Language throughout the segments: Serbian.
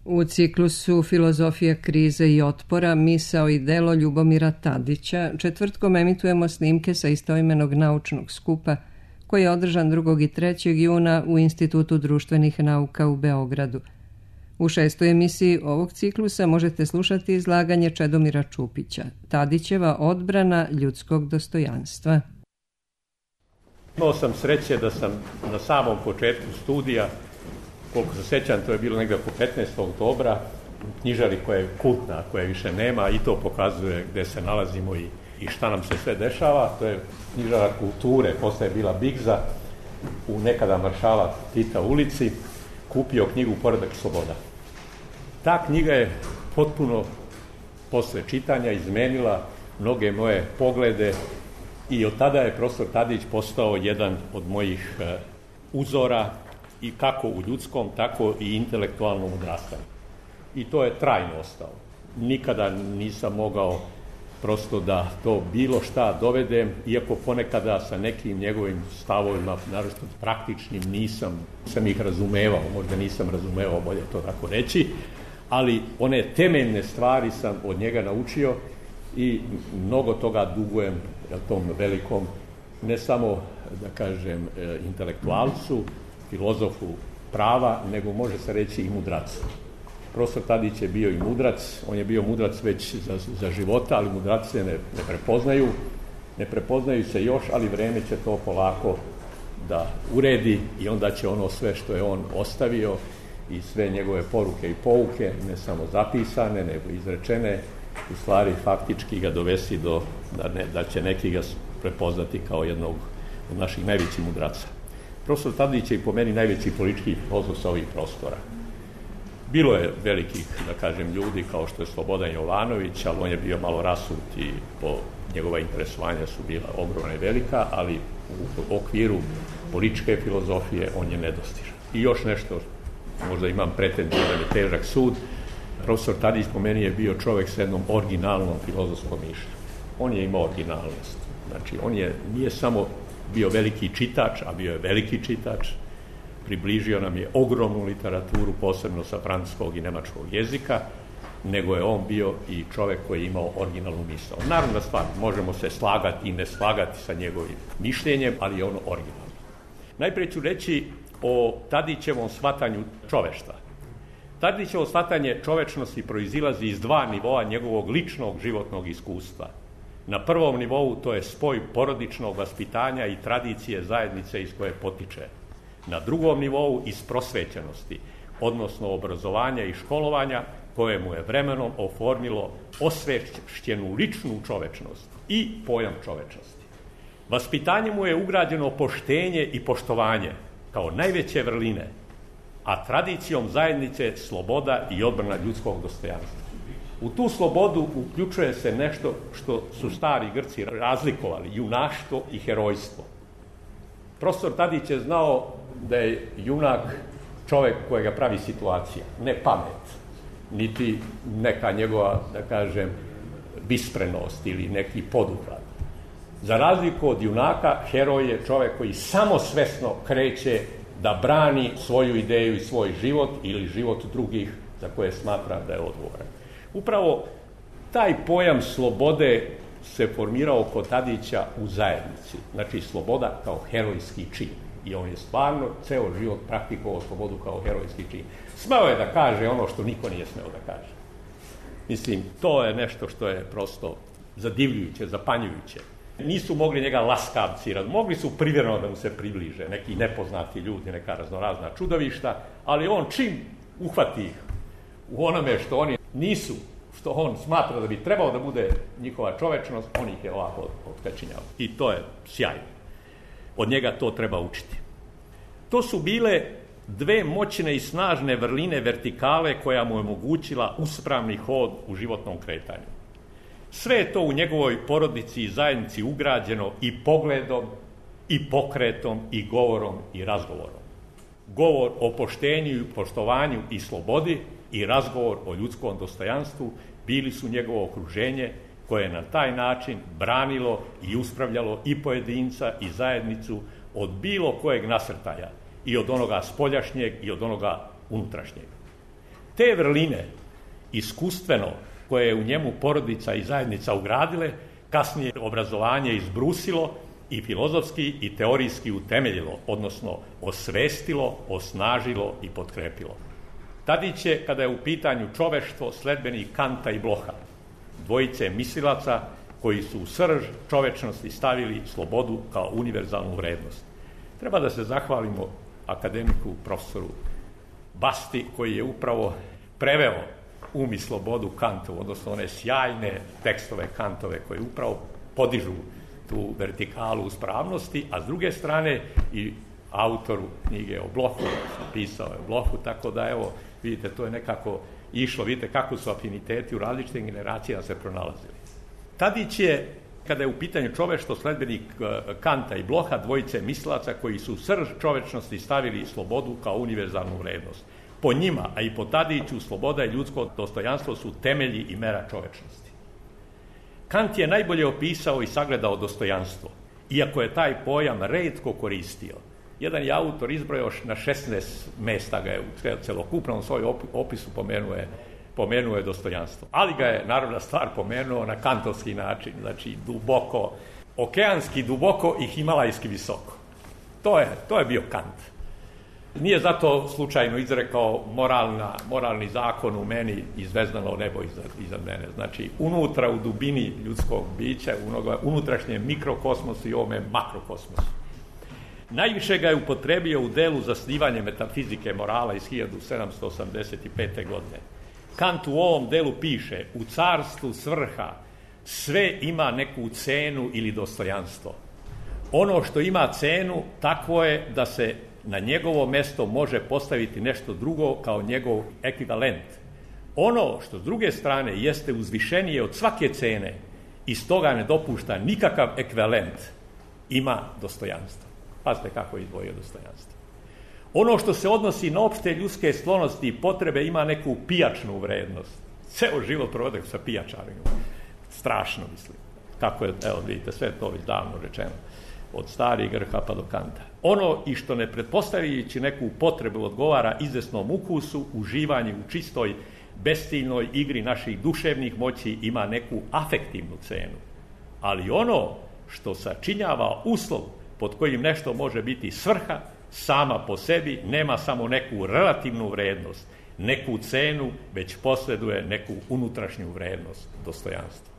U ciklusu Filozofija krize i otpora, misao i delo Ljubomira Tadića četvrtkom emitujemo snimke sa istoimenog naučnog skupa koji je održan 2. i 3. juna u Institutu društvenih nauka u Beogradu. U 6. emisiji ovog ciklusa možete slušati izlaganje Čedomira Čupića, Tadićeva odbrana ljudskog dostojanstva. Imao sam sreće da sam na samom početku studija, koliko se sjećam, to je bilo negdje oko 15. oktobra, u knjižari koja je kultna, koje više nema, i to pokazuje gdje se nalazimo i šta nam se sve dešava. To je knjižara kulture, poslije je bila Bigza, u nekada Maršala Tita ulici, kupio knjigu Poredak i sloboda. Ta knjiga je potpuno posle čitanja izmenila mnoge moje poglede i od tada je profesor Tadić postao jedan od mojih uzora, i kako u ljudskom, tako i intelektualnom odrastanju. I to je trajno ostalo. Nikada nisam mogao prosto da to bilo šta dovedem, iako ponekada sa nekim njegovim stavovima, naročito praktičnim, nisam ih razumevao, možda nisam razumevao, bolje to tako reći, ali one temeljne stvari sam od njega naučio i mnogo toga dugujem tom velikom, ne samo, da kažem, intelektualcu, filozofu prava, nego može se reći i mudrac. Profesor Tadić je bio i mudrac, on je bio mudrac već za života, ali mudraci se ne prepoznaju se još, ali vreme će to polako da uredi i onda će ono sve što je on ostavio i sve njegove poruke i pouke, ne samo zapisane, nego izrečene, u stvari faktički ga dovesti da će neki ga prepoznati kao jednog od naših najvećih mudraca. Profesor Tadić je i po meni najveći politički filozof sa ovih prostora. Bilo je velikih, da kažem, ljudi kao što je Slobodan Jovanović, ali on je bio malo rasut i njegova interesovanja su bila ogromna i velika, ali u okviru političke filozofije on je nedostižan. I još nešto, možda imam pretenziju da je težak sud, profesor Tadić po meni je bio čovjek s jednom originalnom filozofskom mišljenju. On je imao originalnost. Znači, nije samo bio veliki čitač, a bio je veliki čitač, približio nam je ogromnu literaturu, posebno sa francuskog i nemačkog jezika, nego je on bio i čovjek koji je imao originalnu misao. Naravno stvar, možemo se slagati i ne slagati sa njegovim mišljenjem, ali je ono originalno. Najprije ću reći o Tadićevom shvatanju čoveštva. Tadićevo shvatanje čovečnosti proizilazi iz dva nivoa njegovog ličnog životnog iskustva. Na prvom nivou to je spoj porodičnog vaspitanja i tradicije zajednice iz koje potiče. Na drugom nivou iz prosvećenosti, odnosno obrazovanja i školovanja koje mu je vremenom oformilo osvešćenu ličnu čovečnost i pojam čovečnosti. Vaspitanje mu je ugrađeno poštenje i poštovanje kao najveće vrline, a tradicijom zajednice sloboda i odbrana ljudskog dostojanstva. U tu slobodu uključuje se nešto što su stari Grci razlikovali, junaštvo i herojstvo. Profesor Tadić je znao da je junak čovjek kojega pravi situacija, ne pamet, niti neka njegova, da kažem, visprenost ili neki poduhvat. Za razliku od junaka, heroj je čovjek koji samosvesno kreće da brani svoju ideju i svoj život ili život drugih za koje smatra da je odgovoran. Upravo taj pojam slobode se formirao kod Tadića u zajednici. Znači, sloboda kao herojski čin. I on je stvarno ceo život praktikovao slobodu kao herojski čin. Smeo je da kaže ono što niko nije smeo da kaže. Mislim, to je nešto što je prosto zadivljujuće, zapanjujuće. Nisu mogli njega laskavci, mogli su privjereno da mu se približe, neki nepoznati ljudi, neka raznorazna čudovišta, ali on čim uhvati ih u onome što oni nisu, što on smatra da bi trebao da bude njihova čovečnost, on ih je ovako otkačinjao. I to je sjajno. Od njega to treba učiti. To su bile dve moćne i snažne vrline vertikale koja mu je omogućila uspravni hod u životnom kretanju. Sve je to u njegovoj porodici i zajednici ugrađeno i pogledom, i pokretom, i govorom, i razgovorom. Govor o poštenju i poštovanju i slobodi i razgovor o ljudskom dostojanstvu bili su njegovo okruženje koje je na taj način branilo i uspravljalo i pojedinca i zajednicu od bilo kojeg nasrtaja, i od onoga spoljašnjeg i od onoga unutrašnjeg. Te vrline, iskustveno, koje je u njemu porodica i zajednica ugradile, kasnije obrazovanje izbrusilo i filozofski i teorijski utemeljilo, odnosno osvestilo, osnažilo i potkrepilo. Tadić je, kada je u pitanju čoveštvo, sledbenik Kanta i Bloha, dvojice mislilaca koji su u srž čovečnosti stavili slobodu kao univerzalnu vrednost. Treba da se zahvalimo akademiku profesoru Basti, koji je upravo preveo Um i slobodu Kantovu, odnosno one sjajne tekstove Kantove koji upravo podižu tu vertikalu uspravnosti, a s druge strane i autoru knjige o Blohu, pisao je o Blohu, tako da evo, vidite, to je nekako išlo, vidite kako su afiniteti u različitim generacijama se pronalazili. Tadić je, kada je u pitanju čoveštvo, sledbenik Kanta i Bloha, dvojice mislilaca koji su srž čovečnosti stavili slobodu kao univerzalnu vrednost. Po njima, a i po Tadiću, sloboda i ljudsko dostojanstvo su temelji i mera čovečnosti. Kant je najbolje opisao i sagledao dostojanstvo, iako je taj pojam retko koristio. Jedan je autor izbrojao na 16 mesta ga je u celokupnom svoj opisu pomenuo je dostojanstvo. Ali ga je, narodna stvar, pomenuo na kantovski način, znači duboko, okeanski duboko i himalajski visoko. To je bio Kant. Nije zato slučajno izrekao moralni zakon u meni i zvezdano nebo iza mene. Znači, unutra u dubini ljudskog bića, unutrašnjem mikrokosmosu i ovome makrokosmosu. Najviše ga je upotrebio u delu Zasnivanje metafizike morala iz 1785. godine. Kant u ovom delu piše: u carstvu svrha sve ima neku cenu ili dostojanstvo. Ono što ima cenu, takvo je da se na njegovo mesto može postaviti nešto drugo kao njegov ekvivalent. Ono što s druge strane jeste uzvišenije od svake cene i stoga ne dopušta nikakav ekvivalent, ima dostojanstvo. Pazite kako je izdvojio dostojanstvo. Ono što se odnosi na opšte ljudske sklonosti i potrebe ima neku pijačnu vrednost. Ceo život provode sa pijačarima. Strašno, mislim. Kako je, evo vidite, sve to već davno rečeno. Od starih Grha pa do Kanta. Ono i što ne pretpostavljajući neku potrebu odgovara izvesnom ukusu, uživanju u čistoj, bestiljnoj igri naših duševnih moći ima neku afektivnu cenu. Ali ono što sačinjava uslov pod kojim nešto može biti svrha, sama po sebi nema samo neku relativnu vrednost, neku cenu, već posjeduje neku unutrašnju vrednost, dostojanstvo.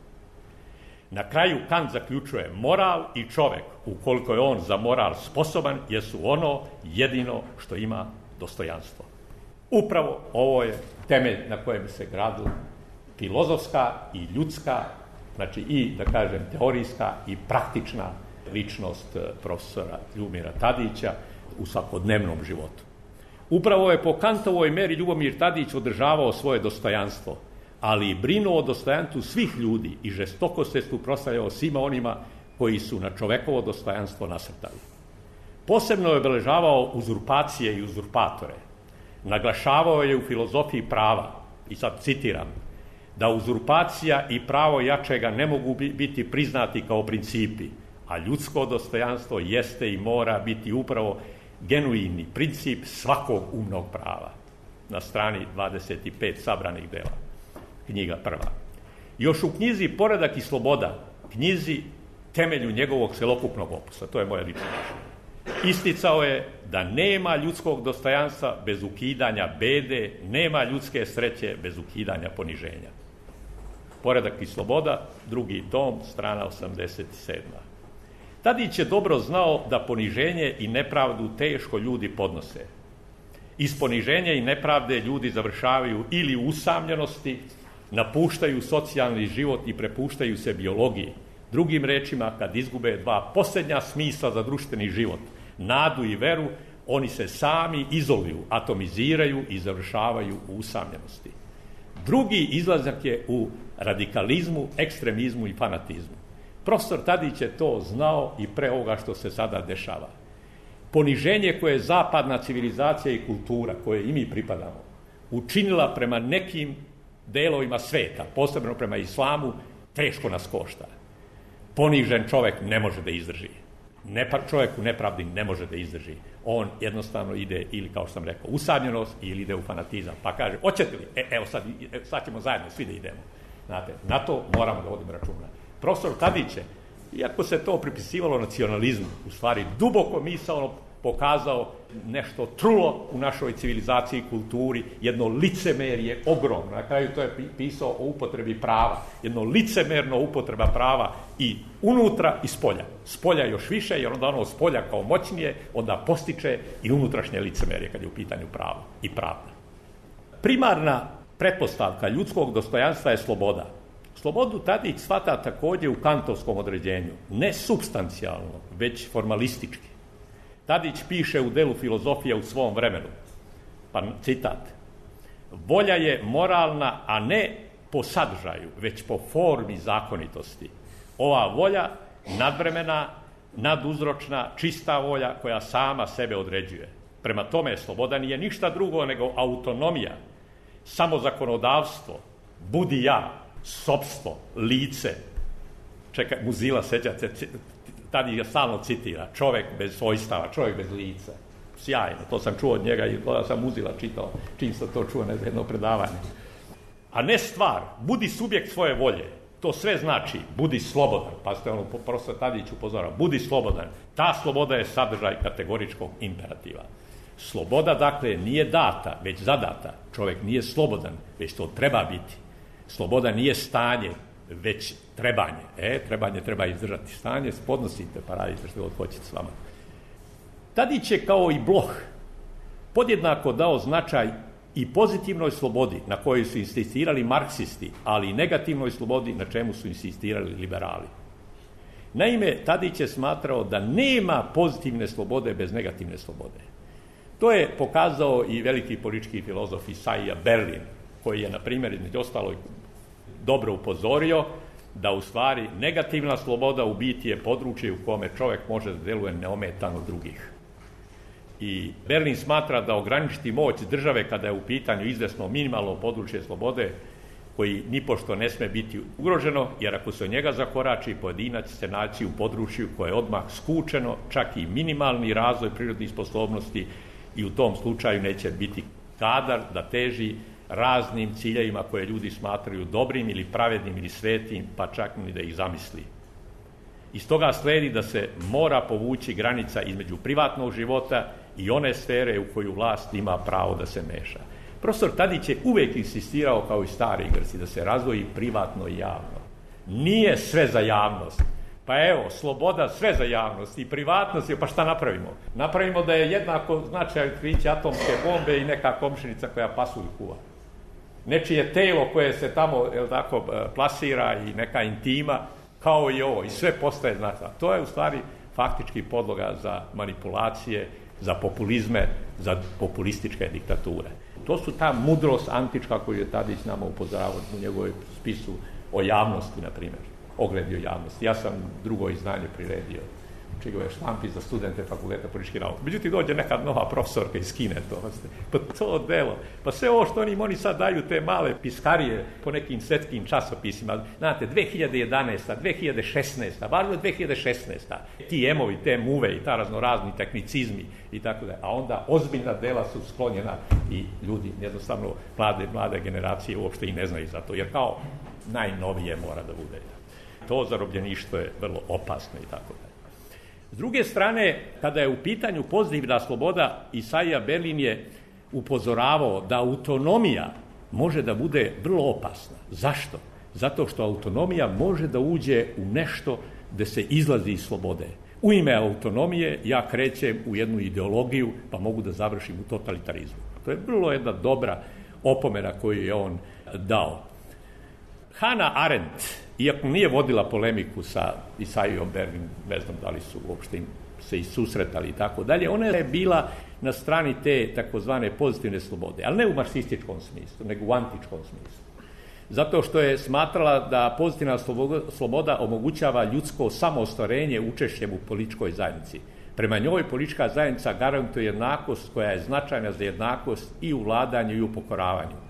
Na kraju Kant zaključuje: moral i čovek, ukoliko je on za moral sposoban, jesu ono jedino što ima dostojanstvo. Upravo ovo je temelj na kojem se gradu filozofska i ljudska, znači i, da kažem, teorijska i praktična ličnost profesora Ljubomira Tadića u svakodnevnom životu. Upravo je po Kantovoj meri Ljubomir Tadić održavao svoje dostojanstvo, ali i brinuo o dostojanstvu svih ljudi i žestoko se suprotstavljao svima onima koji su na čovekovo dostojanstvo nasrtali. Posebno je obeležavao uzurpacije i uzurpatore. Naglašavao je u filozofiji prava, i sad citiram, da uzurpacija i pravo jačega ne mogu biti priznati kao principi, a ljudsko dostojanstvo jeste i mora biti upravo genuini princip svakog umnog prava. Na strani 25 sabranih dela. Knjiga prva. Još u knjizi Poredak i sloboda, knjizi temelju njegovog celokupnog opusa, to je moje lično mišljenje, isticao je da nema ljudskog dostojanstva bez ukidanja bede, nema ljudske sreće bez ukidanja poniženja. Poredak i sloboda, 2. tom, strana 87. Tadić je dobro znao da poniženje i nepravdu teško ljudi podnose. Iz poniženja i nepravde ljudi završavaju ili u usamljenosti, napuštaju socijalni život i prepuštaju se biologiji. Drugim rečima, kad izgube dva posljednja smisla za društveni život, nadu i veru, oni se sami izoluju, atomiziraju i završavaju u usamljenosti. Drugi izlazak je u radikalizmu, ekstremizmu i fanatizmu. Profesor Tadić je to znao i pre ovoga što se sada dešava. Poniženje koje je zapadna civilizacija i kultura, koje i mi pripadamo, učinila prema nekim delovima sveta, posebno prema islamu, teško nas košta. Ponižen čovek ne može da izdrži. Čovjek u nepravdi ne može da izdrži. On jednostavno ide, ili kao što sam rekao, usamljenost, ili ide u fanatizam. Pa kaže, hoćete li? Evo sad ćemo zajedno svi da idemo. Znate, na to moramo da vodimo računa. Profesor Tadić je, iako se to pripisivalo nacionalizmu, u stvari duboko misaono pokazao nešto trulo u našoj civilizaciji i kulturi, jedno licemerje ogromno. Na kraju to je pisao o upotrebi prava. Jedno licemerno upotreba prava i unutra i spolja. Spolja još više, jer onda ono spolja kao moćnije, onda postiče i unutrašnje licemerje kad je u pitanju pravo i pravda. Primarna pretpostavka ljudskog dostojanstva je sloboda. Slobodu Tadić shvata također u kantovskom određenju, ne supstancijalno, već formalistički. Tadić piše u delu Filozofije u svom vremenu, pa citat: volja je moralna, a ne po sadržaju, već po formi zakonitosti. Ova volja nadvremena, naduzročna, čista volja koja sama sebe određuje. Prema tome, sloboda nije ništa drugo nego autonomija, samozakonodavstvo, budi ja, sopstvo, lice. Čekaj, Muzila, sećate, Tadić ga stalno citira, čovjek bez svojstava, čovjek bez lica. Sjajno, to sam čuo od njega i to sam Muzila čitao, čim sam to čuo na jedno predavanje. A ne stvar, budi subjekt svoje volje. To sve znači, budi slobodan. Pa ste profesor Tadić upozorao, budi slobodan. Ta sloboda je sadržaj kategoričkog imperativa. Sloboda, dakle, nije data, već zadata. Čovjek nije slobodan, već to treba biti. Sloboda nije stanje, već trebanje. Trebanje treba izdržati. Stanje podnosite, pa radite što god hoćete s vama. Tadić je kao i Bloch podjednako dao značaj i pozitivnoj slobodi na kojoj su insistirali marksisti, ali i negativnoj slobodi na čemu su insistirali liberali. Naime, Tadić je smatrao da nema pozitivne slobode bez negativne slobode. To je pokazao i veliki politički filozof Isaiah Berlin, koji je, na primjer, između ostalog dobro upozorio da u stvari negativna sloboda u biti je područje u kome čovjek može da djeluje neometano drugih. I Berlin smatra da ograničiti moć države kada je u pitanju izvesno minimalno područje slobode, koji nipošto ne sme biti ugroženo, jer ako se od njega zakorači, pojedinac se naći u području koje je odmah skučeno, čak i minimalni razvoj prirodnih sposobnosti, i u tom slučaju neće biti kadar da teži raznim ciljevima koje ljudi smatraju dobrim ili pravednim ili svetim, pa čak ni da ih zamisli. Iz toga sledi da se mora povući granica između privatnog života i one sfere u koju vlast ima pravo da se meša. Profesor Tadić je uvijek insistirao, kao i stari Grci, da se razdvoji privatno i javno. Nije sve za javnost. Pa evo, sloboda sve za javnost i privatnost, pa šta napravimo? Napravimo da je jednako značaj otkriće atomske bombe i neka komšinica koja pasulj kuva. Nečije telo koje se tamo plasira i neka intima, kao i ovo, i sve postaje značajno. To je u stvari faktički podloga za manipulacije, za populizme, za populističke diktature. To su ta mudrost antička koju je Tadić nama upozoravao u njegovoj spisu o javnosti, na primjer, ogledio javnosti. Ja sam drugo izdanje priredio, čigove štampi za studente fakulteta političkih nauka. Međutim, dođe neka nova profesorka iz Kine, pa to delo, pa sve ovo što oni sad daju, te male piskarije po nekim svjetskim časopisima, znate, 2011. 2016. važno je 2016. Ti emovi, te muve i ta raznorazni tehnicizmi i tako da, a onda ozbiljna dela su sklonjena i ljudi, jednostavno mlade generacije uopšte i ne znaju za to, jer kao najnovije mora da bude. To zarobljeništvo je vrlo opasno i tako da. S druge strane, kada je u pitanju pozitivna sloboda, Isaiah Berlin je upozoravao da autonomija može da bude vrlo opasna. Zašto? Zato što autonomija može da uđe u nešto gde se izlazi iz slobode. U ime autonomije ja krećem u jednu ideologiju, pa mogu da završim u totalitarizmu. To je vrlo jedna dobra opomena koju je on dao. Hannah Arendt, iako nije vodila polemiku sa Isaiahom Berlin, ne znam da li su uopšte se i susretali i tako dalje, ona je bila na strani te takozvane pozitivne slobode, ali ne u marksističkom smislu, nego u antičkom smislu. Zato što je smatrala da pozitivna sloboda omogućava ljudsko samoostvarenje učešćem u političkoj zajednici. Prema njoj politička zajednica garantuje jednakost koja je značajna za jednakost i u vladanju i u pokoravanju.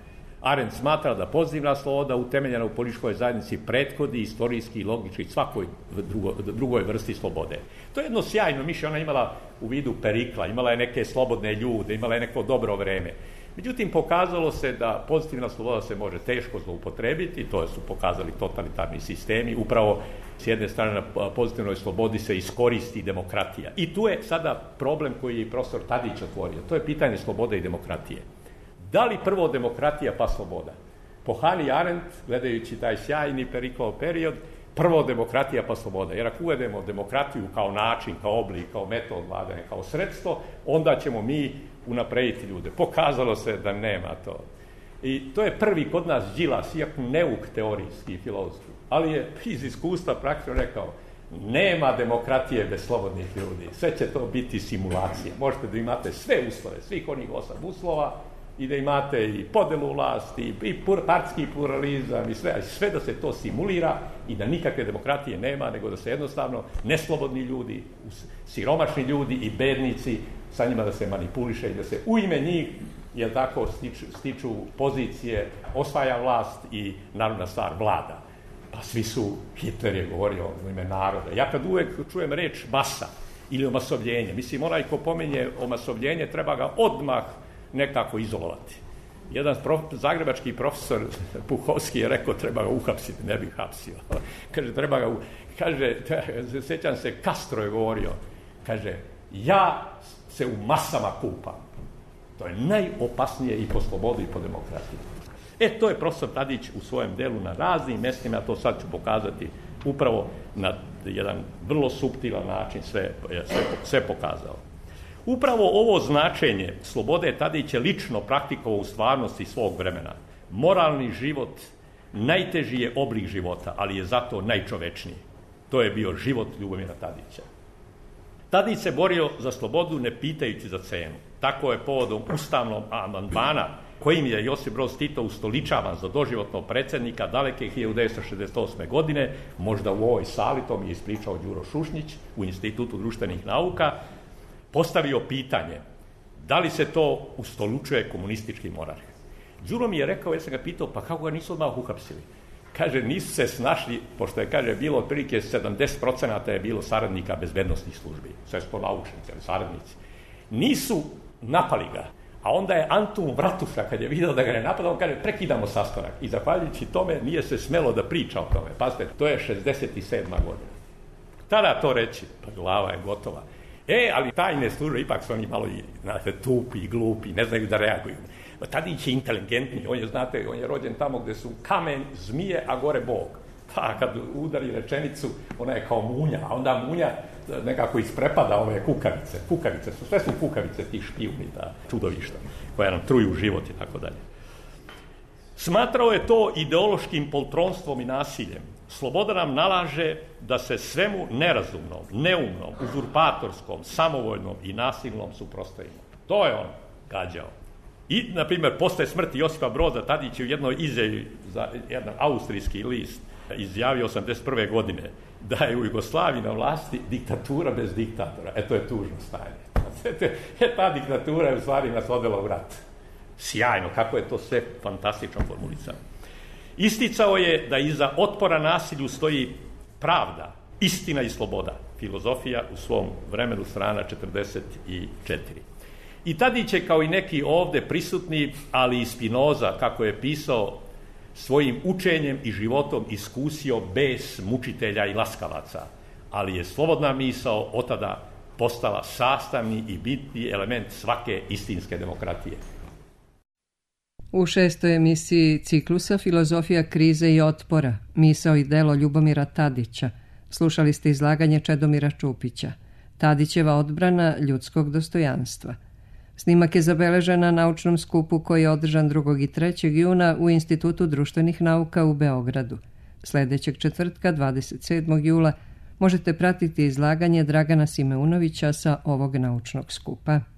Arendt smatra da pozitivna sloboda utemeljena u političkoj zajednici prethodi istorijski i logički svakoj drugoj vrsti slobode. To je jedno sjajno mišljenje, ona imala u vidu Perikla, imala je neke slobodne ljude, imala je neko dobro vreme. Međutim, pokazalo se da pozitivna sloboda se može teško zloupotrebiti, to su pokazali totalitarni sistemi, upravo s jedne strane na pozitivnoj slobodi se iskoristi demokratija. I tu je sada problem koji je i profesor Tadić otvorio, to je pitanje slobode i demokratije. Da li prvo demokratija pa sloboda? Po Hannah Arendt, gledajući taj sjajni Periklov period, prvo demokratija pa sloboda. Jer ako uvedemo demokratiju kao način, kao oblik, kao metod vladanja, kao sredstvo, onda ćemo mi unaprediti ljude. Pokazalo se da nema to. I to je prvi kod nas Đilas, iako neuk teorijski, filozofski, ali je iz iskustva praktično rekao, nema demokratije bez slobodnih ljudi. Sve će to biti simulacija. Možete da imate sve uslove, svih onih 8 uslova, i da imate i podelu vlasti, i partijski pluralizam, i sve da se to simulira i da nikakve demokratije nema, nego da se jednostavno neslobodni ljudi, siromašni ljudi i bednici, sa njima da se manipuliše i da se u ime njih, jel tako, stiču pozicije, osvaja vlast i narodna stvar vlada. Pa svi su, Hitler je govorio u ime naroda. Ja kad uvek čujem reč masa ili omasovljenje, mislim, onaj ko pominje omasovljenje, treba ga odmah nekako izolovati. Jedan zagrebački profesor Puhovski je rekao treba ga uhapsiti, ne bih hapsio. Kaže, treba ga sjećam se, Castro je govorio, kaže, ja se u masama kupam. To je najopasnije i po slobodi i po demokratiji. To je profesor Tadić u svojem delu na raznim mjestima, to sad ću pokazati upravo na jedan vrlo suptilan način sve pokazao. Upravo ovo značenje slobode Tadić je lično praktikovao u stvarnosti svog vremena. Moralni život najteži je oblik života, ali je zato najčovečniji. To je bio život Ljubomira Tadića. Tadić se borio za slobodu ne pitajući za cenu. Tako je povodom ustavnog amandmana kojim je Josip Broz Tito ustoličavan za doživotnog predsjednika daleke 1968. godine, možda u ovoj sali, to mi je ispričao Đuro Šušnjić u Institutu društvenih nauka, postavio pitanje da li se to ustoličuje komunistički monarh. Đuro mi je rekao, ja sam ga pitao, pa kako ga nisu odmah uhapsili? Kaže, nisu se snašli, pošto je, kaže, bilo otprilike 70% je bilo saradnika bezbednosnih službi, sve su to naučnici, ali saradnici. Nisu napali ga, a onda je Antun Vratuša, kad je vidio da ga ne napada, on kaže, prekidamo sastanak. I zahvaljujući tome nije se smelo da priča o tome. Pazite, to je 67. godina. Tada to reći, pa glava je gotova. Ali tajne službe, ipak su oni malo tupi i glupi, ne znaju da reaguju. Tadić je inteligentni, on je rođen tamo gde su kamen, zmije, a gore Bog. Pa kad udari rečenicu, ona je kao munja, a onda munja nekako isprepada ove kukavice. Sve su kukavice tih špijuni, ta čudovišta, koja nam truju život i tako dalje. Smatrao je to ideološkim poltronstvom i nasiljem. Sloboda nam nalaže da se svemu nerazumnom, neumnom, uzurpatorskom, samovoljnom i nasilnom suprotstavimo. To je on gađao. I, na primjer, posle smrti Josipa Broza Tadić je u jednoj izjavi za jedan austrijski list izjavio 81. godine da je u Jugoslaviji na vlasti diktatura bez diktatora. To je tužno stanje. Ta diktatura je u stvari nas odvela u rat. Sjajno, kako je to sve fantastično formulisano. Isticao je da iza otpora nasilju stoji pravda, istina i sloboda. Filozofija u svom vremenu, strana 44. I Tadić je, kao i neki ovde prisutni, ali i Spinoza, kako je pisao, svojim učenjem i životom iskusio bes mučitelja i laskavaca, ali je slobodna misao od tada postala sastavni i bitni element svake istinske demokratije. U 6. emisiji ciklusa Filozofija krize i otpora, misao i delo Ljubomira Tadića, slušali ste izlaganje Čedomira Čupića, Tadićeva odbrana ljudskog dostojanstva. Snimak je zabeležen na naučnom skupu koji je održan 2. i 3. juna u Institutu društvenih nauka u Beogradu. Sljedećeg četvrtka, 27. jula, možete pratiti izlaganje Dragana Simeunovića sa ovog naučnog skupa.